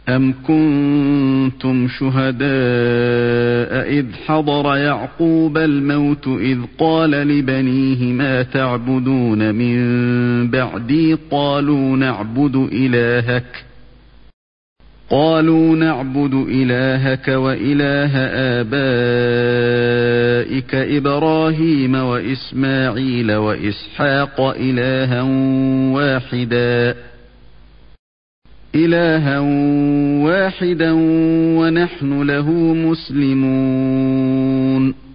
أَمْ كُنْتُمْ شُهَدَاءَ إِذْ حَضَرَ يَعْقُوبَ الْمَوْتُ إِذْ قَالَ لِبَنِيهِ مَا تَعْبُدُونَ مِنْ بَعْدِي قَالُوا نَعْبُدُ إِلَٰهَكَ وَإِلَٰهَ آبَائِكَ إِبْرَاهِيمَ وَإِسْمَاعِيلَ وَإِسْحَاقَ إِلَٰهًا وَاحِدًا وَنَحْنُ لَهُ مُسْلِمُونَ